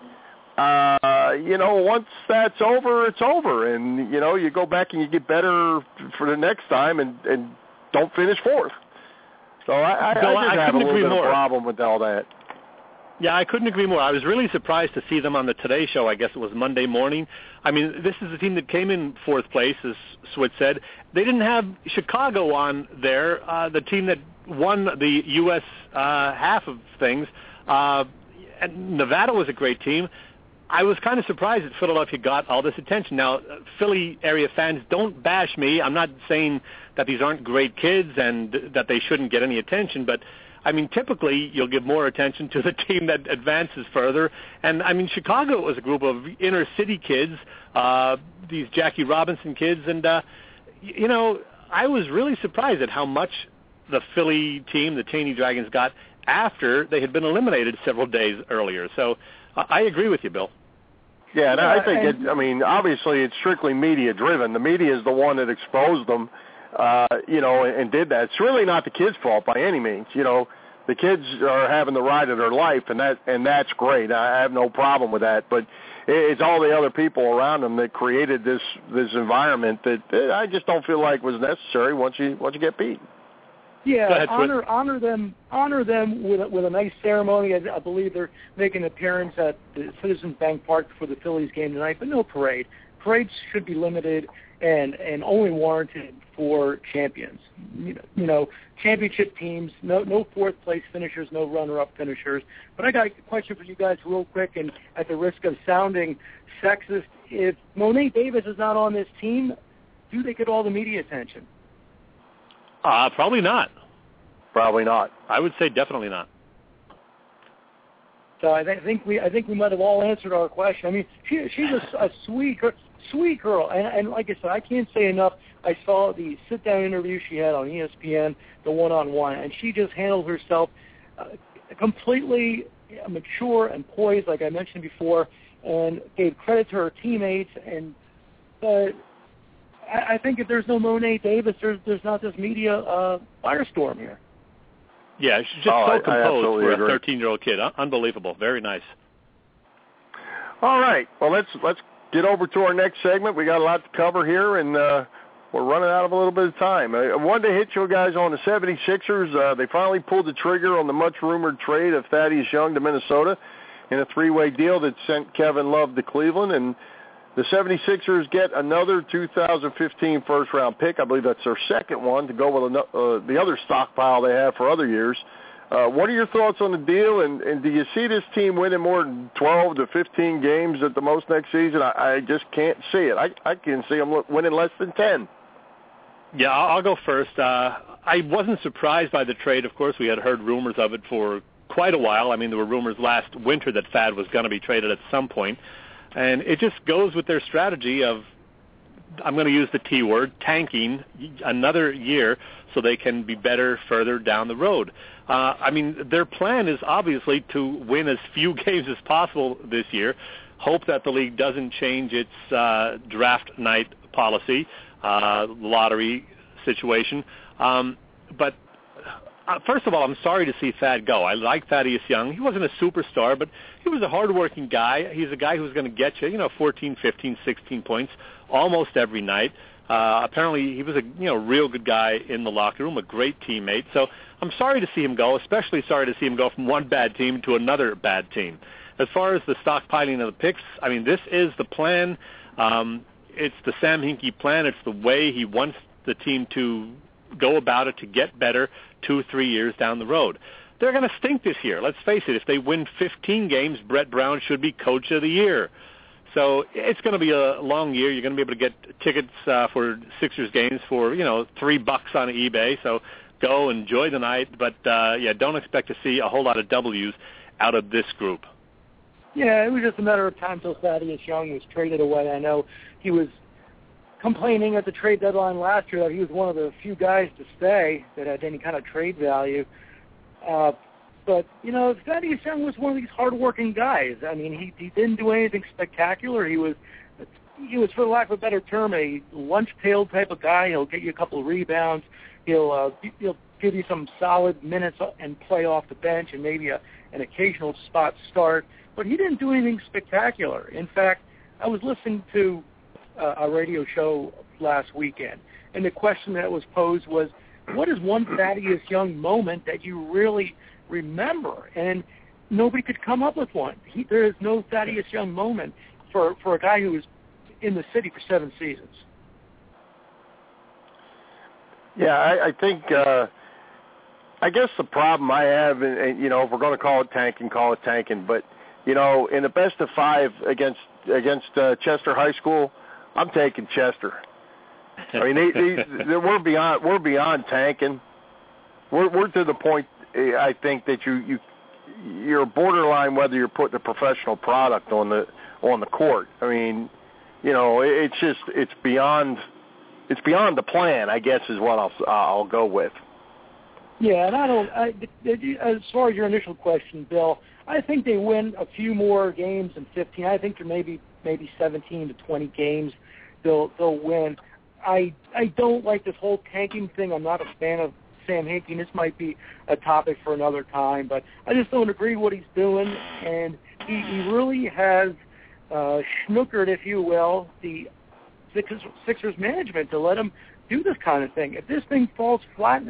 once that's over, it's over, and you go back and you get better for the next time, and don't finish fourth. So I just have a little bit of a problem with all that. Yeah, I couldn't agree more. I was really surprised to see them on the Today Show. I guess it was Monday morning. I mean, this is a team that came in fourth place, as Swit said. They didn't have Chicago on there, the team that won the U.S. Half of things. And Nevada was a great team. I was kind of surprised that Philadelphia got all this attention. Now, Philly area fans, don't bash me. I'm not saying that these aren't great kids and that they shouldn't get any attention, but I mean, typically you'll give more attention to the team that advances further. And, I mean, Chicago was a group of inner-city kids, these Jackie Robinson kids. And, I was really surprised at how much the Philly team, the Taney Dragons, got after they had been eliminated several days earlier. So I agree with you, Bill. Yeah, and I think obviously it's strictly media-driven. The media is the one that exposed them. And did that. It's really not the kids' fault by any means. The kids are having the ride of their life, and that's great. I have no problem with that. But it's all the other people around them that created this environment that I just don't feel like was necessary once you get beat. Yeah, honor them with a nice ceremony. I believe they're making an appearance at the Citizens Bank Park for the Phillies game tonight, but no parade. Parades should be limited and only warranted for champions. Championship teams, no fourth place finishers, no runner-up finishers. But I got a question for you guys real quick, and at the risk of sounding sexist, if Monet Davis is not on this team, do they get all the media attention? Probably not. Probably not. I would say definitely not. So I think we might have all answered our question. I mean, she's a sweet girl, and like I said, I can't say enough. I saw the sit-down interview she had on ESPN, the one-on-one, and she just handled herself completely mature and poised, like I mentioned before, and gave credit to her teammates. And I think if there's no Monet Davis, there's not this media firestorm here. Yeah, she's just so composed for a 13-year-old kid. Unbelievable. Very nice. All right. Well, let's get over to our next segment. We got a lot to cover here, and we're running out of a little bit of time. I wanted to hit you guys on the 76ers. They finally pulled the trigger on the much-rumored trade of Thaddeus Young to Minnesota in a three-way deal that sent Kevin Love to Cleveland, and the 76ers get another 2015 first-round pick. I believe that's their second one to go with the other stockpile they have for other years. What are your thoughts on the deal, and do you see this team winning more than 12 to 15 games at the most next season? I just can't see it. I can see them winning less than 10. Yeah, I'll go first. I wasn't surprised by the trade. Of course, we had heard rumors of it for quite a while. I mean, there were rumors last winter that Thad was going to be traded at some point. And it just goes with their strategy of I'm going to use the T word, tanking another year so they can be better further down the road. I mean, their plan is obviously to win as few games as possible this year, hope that the league doesn't change its draft night policy, lottery situation. But first of all, I'm sorry to see Thad go. I like Thaddeus Young. He wasn't a superstar, but he was a hardworking guy. He's a guy who's going to get you, 14, 15, 16 points almost every night. Apparently, he was a real good guy in the locker room, a great teammate. So I'm sorry to see him go, especially sorry to see him go from one bad team to another bad team. As far as the stockpiling of the picks, I mean, this is the plan. It's the Sam Hinkie plan. It's the way he wants the team to go about it to get better 2-3 years down the road. They're going to stink this year. Let's face it. If they win 15 games, Brett Brown should be Coach of the Year. So it's going to be a long year. You're going to be able to get tickets for Sixers games for, $3 on eBay. So go, enjoy the night. But, don't expect to see a whole lot of W's out of this group. Yeah, it was just a matter of time till Thaddeus Young was traded away. I know he was complaining at the trade deadline last year that he was one of the few guys to stay that had any kind of trade value. But, Thaddeus Young was one of these hard-working guys. I mean, he didn't do anything spectacular. He was, for lack of a better term, a lunch-pail type of guy. He'll get you a couple of rebounds. He'll give you some solid minutes and play off the bench and maybe an occasional spot start. But he didn't do anything spectacular. In fact, I was listening to a radio show last weekend, and the question that was posed was, what is one Thaddeus Young moment that you really remember? And nobody could come up with one. There is no Thaddeus Young moment for a guy who was in the city for 7 seasons. Yeah, I think, I guess the problem I have, and if we're going to call it tanking, but, in the best of 5 against Chester High School, I'm taking Chester. I mean, we're beyond tanking. We're to the point, I think, that you're borderline whether you're putting a professional product on the court. I mean, it's beyond the plan, I guess, is what I'll go with. Yeah, and as far as your initial question, Bill, I think they win a few more games than 15. I think there maybe 17 to 20 games they'll win. I don't like this whole tanking thing. I'm not a fan of Sam Hinkie. This might be a topic for another time, but I just don't agree with what he's doing, and he really has snookered, if you will, the Sixers management to let him do this kind of thing. If this thing falls flat,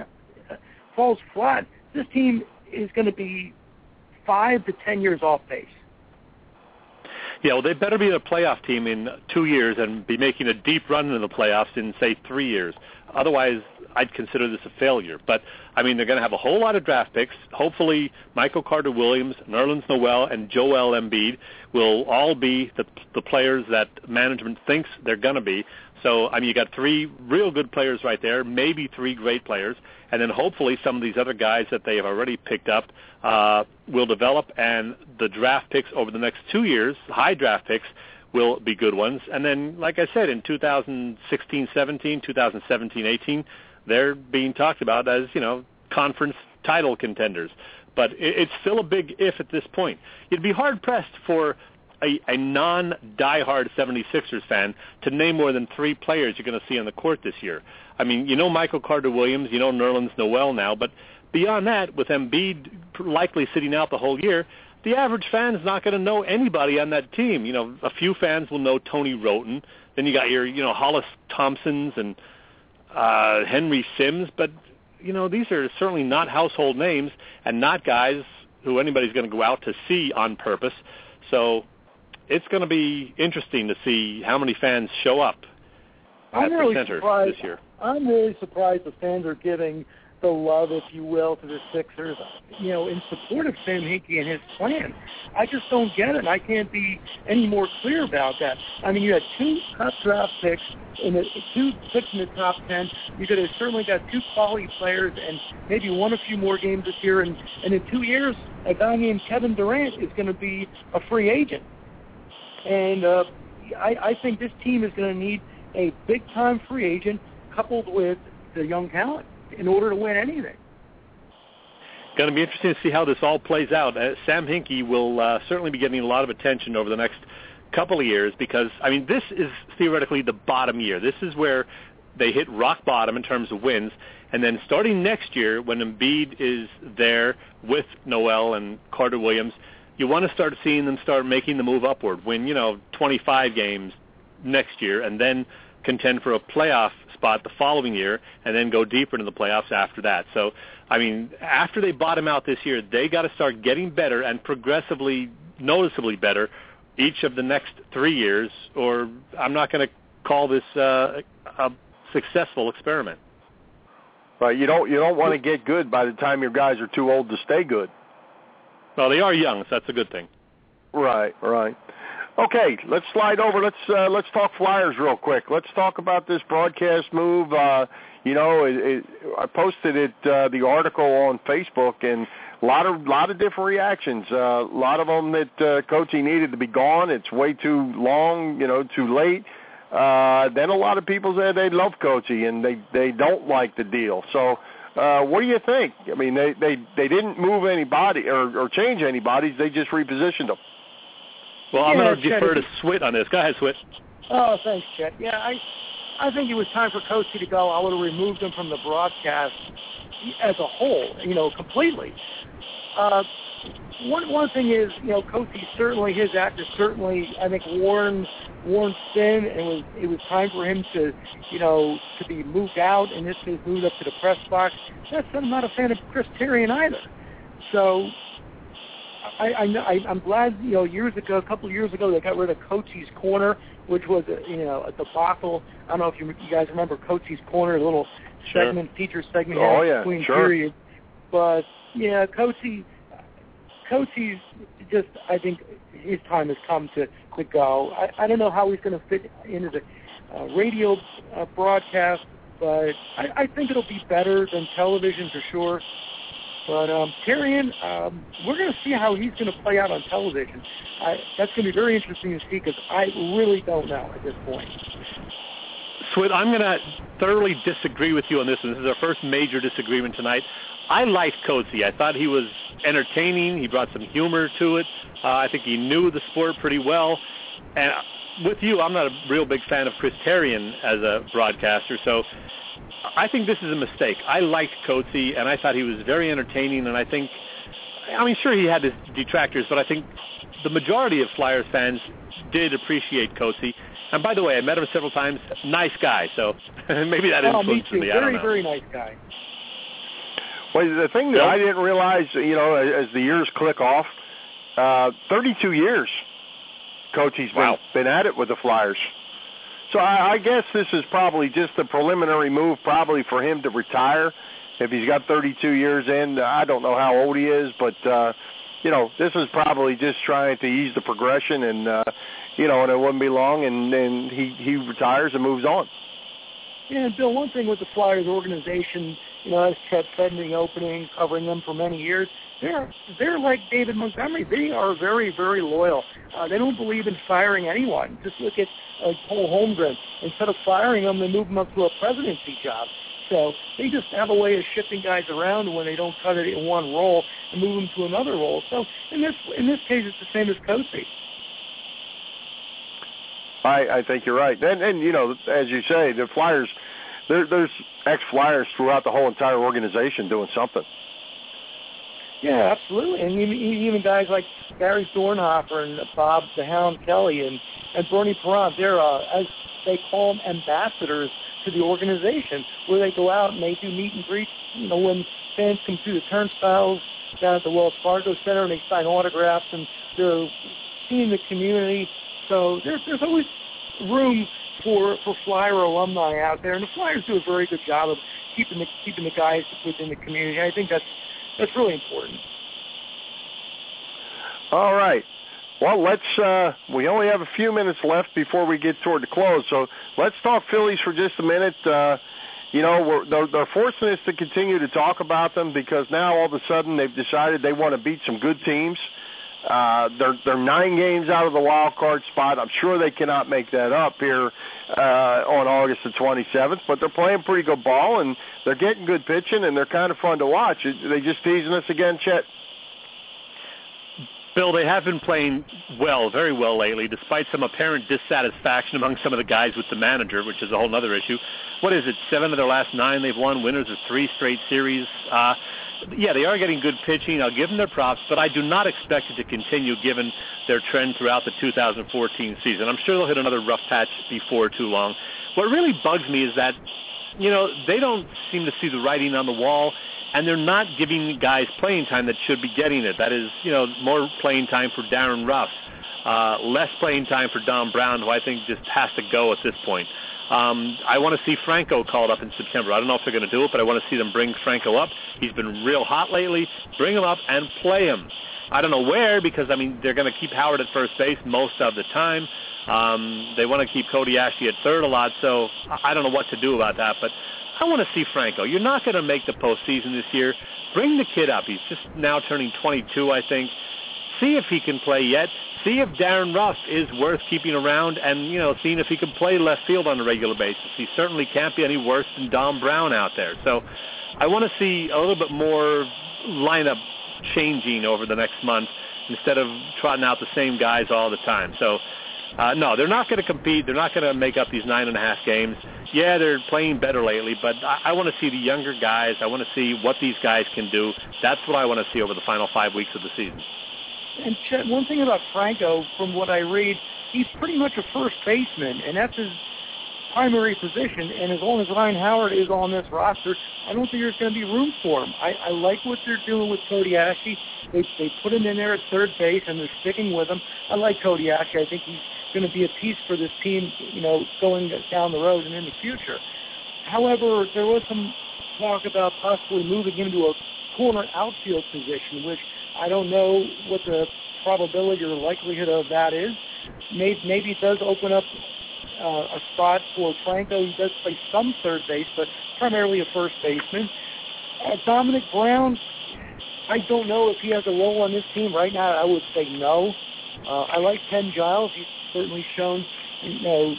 this team is going to be 5 to 10 years off pace. Yeah, well, they better be a playoff team in 2 years and be making a deep run into the playoffs in, say, 3 years. Otherwise, I'd consider this a failure. But, I mean, they're going to have a whole lot of draft picks. Hopefully, Michael Carter-Williams, Nerlens Noel, and Joel Embiid will all be the players that management thinks they're going to be. So, I mean, you got 3 real good players right there, maybe 3 great players, and then hopefully some of these other guys that they have already picked up will develop, and the draft picks over the next 2 years, high draft picks, will be good ones. And then, like I said, in 2016-17, 2017-18, they're being talked about as, conference title contenders. But it's still a big if at this point. You'd be hard-pressed for a non-diehard 76ers fan to name more than 3 players you're going to see on the court this year. I mean, Michael Carter-Williams, Nerlens Noel now, but beyond that, with Embiid likely sitting out the whole year, the average fan is not going to know anybody on that team. A few fans will know Tony Roten. Then you got your, Hollis Thompsons and Henry Sims, but, these are certainly not household names and not guys who anybody's going to go out to see on purpose. So it's going to be interesting to see how many fans show up at the center this year. I'm really surprised the fans are giving the love, if you will, to the Sixers, in support of Sam Hinkie and his plan. I just don't get it. I can't be any more clear about that. I mean, you had 2 top draft picks, and 2 picks in the top 10. You could have certainly got 2 quality players and maybe won a few more games this year. And in 2 years, a guy named Kevin Durant is going to be a free agent. And I think this team is going to need a big-time free agent coupled with the young talent in order to win anything. Going to be interesting to see how this all plays out. Sam Hinkie will certainly be getting a lot of attention over the next couple of years because, I mean, this is theoretically the bottom year. This is where they hit rock bottom in terms of wins. And then starting next year, when Embiid is there with Noel and Carter Williams, you want to start seeing them start making the move upward, win, 25 games next year, and then contend for a playoff spot the following year, and then go deeper into the playoffs after that. So, I mean, after they bottom out this year, they got to start getting better and progressively, noticeably better each of the next 3 years, or I'm not going to call this a successful experiment. Right, you don't want to get good by the time your guys are too old to stay good. Well, they are young, so that's a good thing. Right. Okay, let's slide over. Let's talk Flyers real quick. Let's talk about this broadcast move. I posted it, the article on Facebook, and a lot of different reactions. A lot of them that Coachy needed to be gone. It's way too long, too late. Then a lot of people said they love Coachy and they don't like the deal. So what do you think? I mean, they didn't move anybody or change anybody's. They just repositioned them. Well, I'm going to defer to Swit on this. Go ahead, Swit. Oh, thanks, Chet. Yeah, I think it was time for Coachy to go. I would have removed him from the broadcast as a whole, completely. One thing is, Coachy certainly, his act has certainly, I think, worn thin, and it was time for him to be moved out, and this is moved up to the press box. I'm not a fan of Chris Therien either. So I'm glad, a couple of years ago, they got rid of Coachy's Corner, which was a debacle. I don't know if you guys remember Coachy's Corner, a little segment, feature segment between periods. But yeah, Coachy's just, I think his time has come to go. I don't know how he's going to fit into the radio broadcast, but I think it'll be better than television for sure. But Therien, we're going to see how he's going to play out on television. That's going to be very interesting to see because I really don't know at this point. Swit, I'm going to thoroughly disagree with you on this one. This is our first major disagreement tonight. I liked Coachy. I thought he was entertaining. He brought some humor to it. I think he knew the sport pretty well. And with you, I'm not a real big fan of Chris Therien as a broadcaster, so I think this is a mistake. I liked Coachy, and I thought he was very entertaining, and sure, he had his detractors, but I think the majority of Flyers fans did appreciate Coachy. And by the way, I met him several times. Nice guy, so maybe that influenced me. I don't know. Very nice guy. Well, the thing that I didn't realize, as the years click off, 32 years Coachy's been at it with the Flyers. So I guess this is probably just a preliminary move probably for him to retire. If he's got 32 years in, I don't know how old he is, but, this is probably just trying to ease the progression and it wouldn't be long and he retires and moves on. Yeah, and Bill, one thing with the Flyers organization, as Chet said in the opening, covering them for many years, they're like David Montgomery. They are very, very loyal. They don't believe in firing anyone. Just look at Cole Holmgren. Instead of firing them, they move them up to a presidency job. So they just have a way of shifting guys around when they don't cut it in one role and move them to another role. So in this case, it's the same as Coachy. I think you're right. And as you say, the Flyers, there's ex-Flyers throughout the whole entire organization doing something. Yeah, absolutely. And even guys like Barry Dornhofer and Bob the Hound Kelly and Bernie Perron, they're, as they call them, ambassadors to the organization, where they go out and they do meet and greets, when fans come through the turnstiles down at the Wells Fargo Center and they sign autographs and they're seeing the community. So there's always room for Flyer alumni out there, and the Flyers do a very good job of keeping the guys within the community. I think that's really important. All right. Well, we only have a few minutes left before we get toward the close, so let's talk Phillies for just a minute. They're forcing us to continue to talk about them because now all of a sudden they've decided they want to beat some good teams. They're 9 games out of the wild card spot. I'm sure they cannot make that up here on August the 27th, but they're playing pretty good ball, and they're getting good pitching, and they're kind of fun to watch. They just teasing us again, Chet? Bill, they have been playing well, very well lately, despite some apparent dissatisfaction among some of the guys with the manager, which is a whole other issue. What is it, 7 of their last 9 they've won, winners of 3 straight series. Yeah, they are getting good pitching. I'll give them their props, but I do not expect it to continue given their trend throughout the 2014 season. I'm sure they'll hit another rough patch before too long. What really bugs me is that, they don't seem to see the writing on the wall, and they're not giving guys playing time that should be getting it. That is, more playing time for Darren Ruff, less playing time for Dom Brown, who I think just has to go at this point. I want to see Franco called up in September. I don't know if they're going to do it, but I want to see them bring Franco up. He's been real hot lately. Bring him up and play him. I don't know where because, they're going to keep Howard at first base most of the time. They want to keep Cody Ashley at third a lot, so I don't know what to do about that. But I want to see Franco. You're not going to make the postseason this year. Bring the kid up. He's just now turning 22, I think. See if he can play yet. See if Darren Ruff is worth keeping around and, seeing if he can play left field on a regular basis. He certainly can't be any worse than Dom Brown out there. So I want to see a little bit more lineup changing over the next month instead of trotting out the same guys all the time. So, no, they're not going to compete. They're not going to make up these 9.5 games. Yeah, they're playing better lately, but I want to see the younger guys. I want to see what these guys can do. That's what I want to see over the final 5 weeks of the season. And Chet, one thing about Franco, from what I read, he's pretty much a first baseman, and that's his primary position. And as long as Ryan Howard is on this roster, I don't think there's going to be room for him. I like what they're doing with Cody Ashley. They put him in there at third base, and they're sticking with him. I like Cody Ashley. I think he's going to be a piece for this team, going down the road and in the future. However, there was some talk about possibly moving him to a corner outfield position, which I don't know what the probability or likelihood of that is. Maybe it does open up a spot for Franco. He does play some third base, but primarily a first baseman. Dominic Brown, I don't know if he has a role on this team right now. I would say no. I like Ken Giles. He's certainly shown, to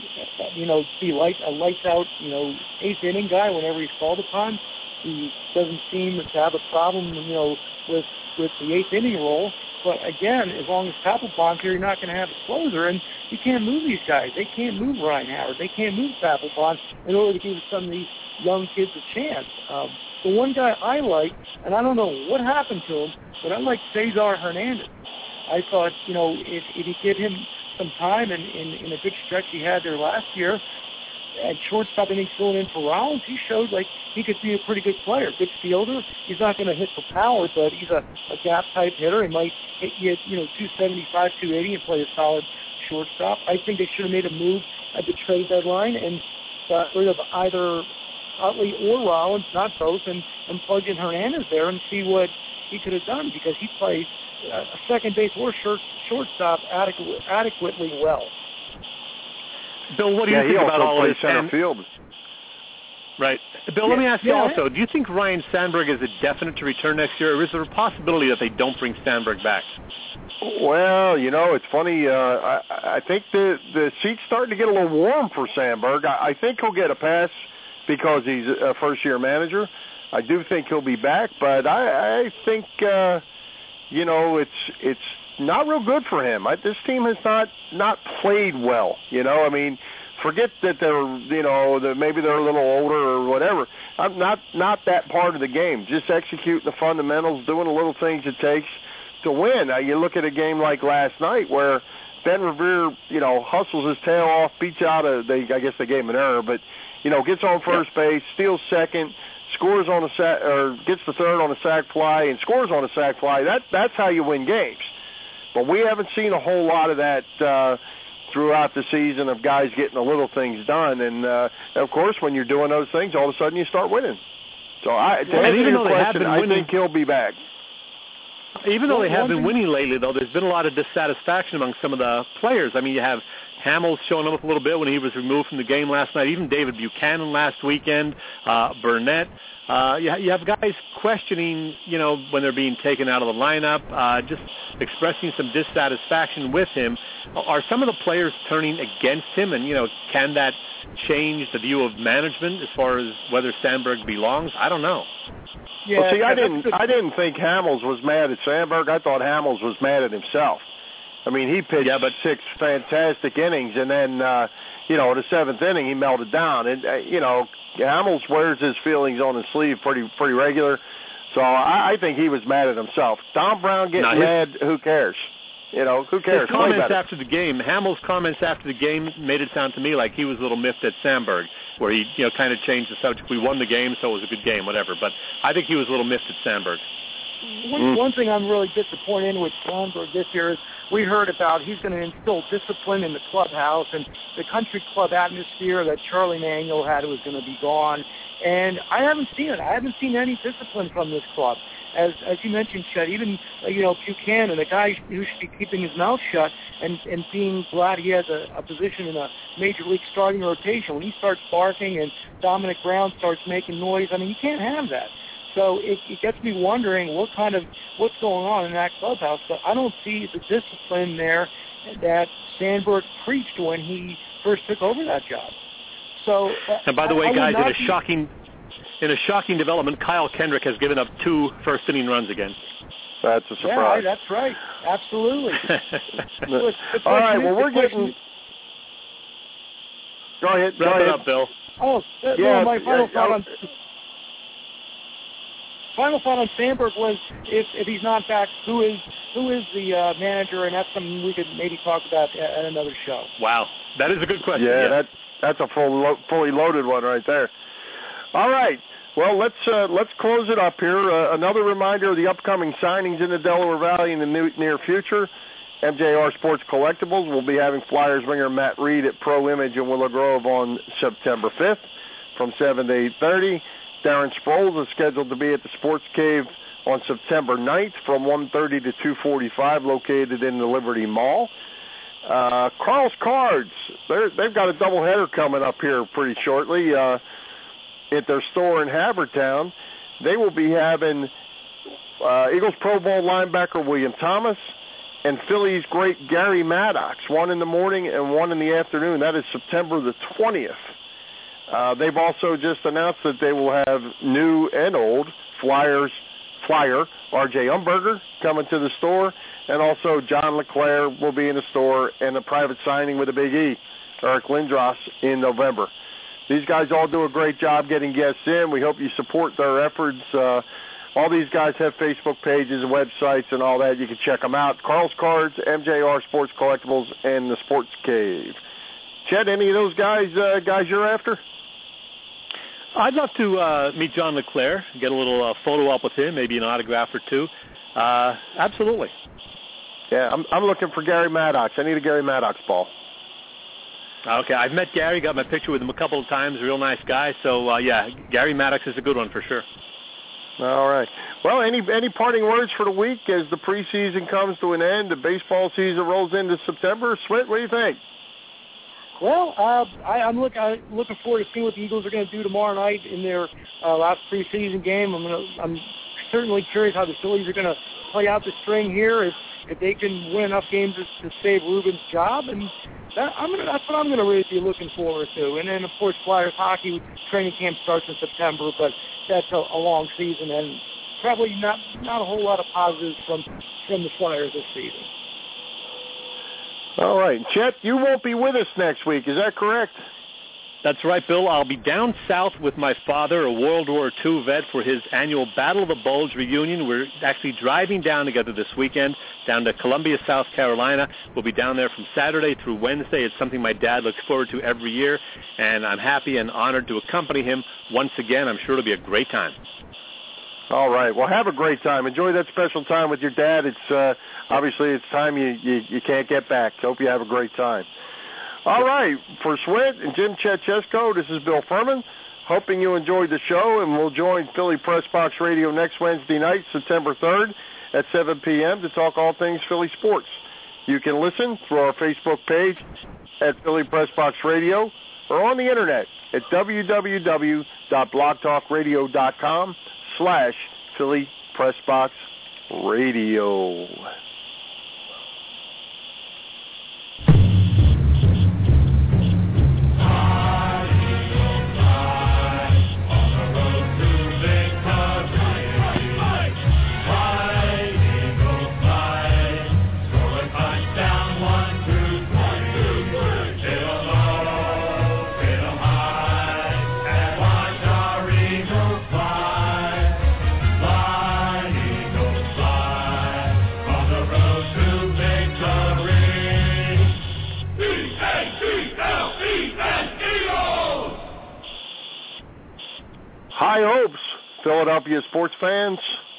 be a lights-out, 8th inning guy whenever he's called upon. He doesn't seem to have a problem, with the 8th inning role. But again, as long as Papelbon's here, you're not going to have a closer, and you can't move these guys. They can't move Ryan Howard. They can't move Papelbon in order to give some of these young kids a chance. The one guy I like, and I don't know what happened to him, but I like Cesar Hernandez. I thought, if you give him some time in a good stretch he had there last year, at shortstop, and he's filling in for Rollins, he showed like he could be a pretty good player, good fielder. He's not going to hit for power, but he's a gap-type hitter. He might hit you, 275, 280 and play a solid shortstop. I think they should have made a move at the trade deadline and got rid of either Utley or Rollins, not both, and plugged in Hernandez there and see what he could have done because he plays a second base or shortstop adequately well. Bill, what do you think about all this? Center field. Right. Bill, let me ask you also, do you think Ryan Sandberg is a definite to return next year, or is there a possibility that they don't bring Sandberg back? Well, it's funny. I think the seat's starting to get a little warm for Sandberg. I think he'll get a pass because he's a first-year manager. I do think he'll be back, but I think, it's not real good for him. This team has not played well. Forget that they're maybe they're a little older or whatever. I'm not that part of the game. Just execute the fundamentals, doing the little things it takes to win. You look at a game like last night where Ben Revere, hustles his tail off, beats out I guess they gave him an error, but gets on first base, steals second, scores on a sack, or gets the third on a sac fly and scores on a sac fly. That's how you win games. But we haven't seen a whole lot of that throughout the season of guys getting the little things done. And, of course, when you're doing those things, all of a sudden you start winning. So to answer your question, I think he'll be back. Even though they have been winning lately, though, there's been a lot of dissatisfaction among some of the players. I mean, you have Hamels showing up a little bit when he was removed from the game last night. Even David Buchanan last weekend, Burnett. You have guys questioning, when they're being taken out of the lineup, just expressing some dissatisfaction with him. Are some of the players turning against him, and, can that change the view of management as far as whether Sandberg belongs? I don't know. Yeah, well, see, I didn't think Hamels was mad at Sandberg. I thought Hamels was mad at himself. I mean, he pitched 6 fantastic innings, and then, the 7th inning he melted down. And, Hamels wears his feelings on his sleeve pretty regular. So I think he was mad at himself. Tom Brown getting mad, who cares? Who cares? His comments after the game, Hamels' comments after the game made it sound to me like he was a little miffed at Sandberg, where he, kind of changed the subject. We won the game, so it was a good game, whatever. But I think he was a little miffed at Sandberg. One thing I'm really disappointed in with Sandberg this year is we heard about he's going to instill discipline in the clubhouse, and the country club atmosphere that Charlie Manuel had was going to be gone. And I haven't seen it. I haven't seen any discipline from this club. As you mentioned, Chet, even Buchanan, a guy who should be keeping his mouth shut and being glad he has a position in a major league starting rotation. When he starts barking and Dominic Brown starts making noise, I mean, you can't have that. So it gets me wondering what's going on in that clubhouse. But I don't see the discipline there that Sandberg preached when he first took over that job. So, and by the way, guys, in a shocking development, Kyle Kendrick has given up 2 first-inning runs again. That's a surprise. Yeah, that's right. Absolutely. All right, well, we're getting... Go ahead. Wrap it up, Bill. Oh, yeah, my final thought on Sandberg was if he's not back, who is the manager, and that's something we could maybe talk about at another show. Wow, that is a good question. Yeah. That's a fully loaded one right there. All right. Well, let's close it up here. Another reminder of the upcoming signings in the Delaware Valley in the near future. MJR Sports Collectibles will be having Flyers winger Matt Reed at Pro Image in Willow Grove on September 5th from 7 to 8:30. Darren Sproles is scheduled to be at the Sports Cave on September 9th from 1:30 to 2:45, located in the Liberty Mall. Carl's Cards, they've got a doubleheader coming up here pretty shortly at their store in Havertown. They will be having Eagles Pro Bowl linebacker William Thomas and Phillies great Gary Maddox, one in the morning and one in the afternoon. That is September the 20th. They've also just announced that they will have new and old flyer R.J. Umberger coming to the store, and also John LeClaire will be in the store, and a private signing with a Big E, Eric Lindros, in November. These guys all do a great job getting guests in. We hope you support their efforts. All these guys have Facebook pages and websites and all that. You can check them out. Carl's Cards, MJR Sports Collectibles, and the Sports Cave. Chet, any of those guys you're after? I'd love to meet John LeClaire, get a little photo op with him, maybe an autograph or two. Absolutely. Yeah, I'm looking for Gary Maddox. I need a Gary Maddox ball. Okay, I've met Gary, got my picture with him a couple of times, real nice guy. So, Gary Maddox is a good one for sure. All right. Well, any parting words for the week as the preseason comes to an end, the baseball season rolls into September? Swint, what do you think? Well, I'm looking forward to seeing what the Eagles are going to do tomorrow night in their last preseason game. I'm certainly curious how the Phillies are going to play out the string here. If they can win enough games to save Ruben's job, and that's what I'm going to really be looking forward to. And then, of course, Flyers hockey training camp starts in September, but that's a long season, and probably not a whole lot of positives from the Flyers this season. All right. Chet, you won't be with us next week. Is that correct? That's right, Bill. I'll be down south with my father, a World War II vet, for his annual Battle of the Bulge reunion. We're actually driving down together this weekend, down to Columbia, South Carolina. We'll be down there from Saturday through Wednesday. It's something my dad looks forward to every year, and I'm happy and honored to accompany him once again. I'm sure it'll be a great time. All right. Well, have a great time. Enjoy that special time with your dad. It's obviously it's time you can't get back. Hope you have a great time. All right. For Swint and Jim Chechesko, this is Bill Furman. Hoping you enjoyed the show, and we'll join Philly Press Box Radio next Wednesday night, September 3rd at 7 p.m. to talk all things Philly sports. You can listen through our Facebook page at Philly Press Box Radio or on the internet at www.blogtalkradio.com/Philly Press Box Radio. High hopes, Philadelphia sports fans.